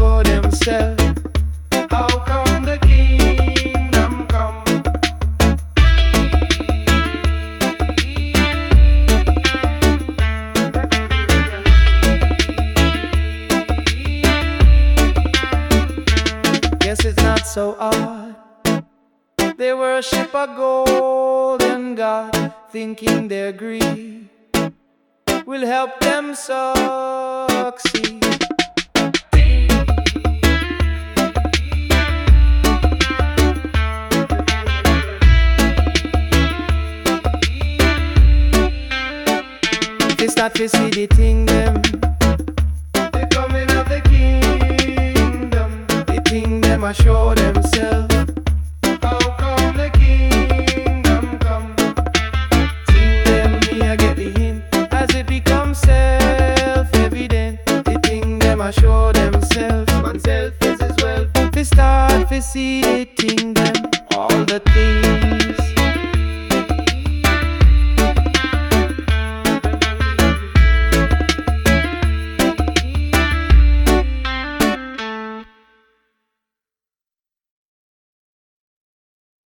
assure themselves, how come the kingdom come? Guess it's not so odd. They worship a golden god, thinking their greed will help them succeed. They start to see the thing them, the coming of the kingdom. The thing them assure themselves,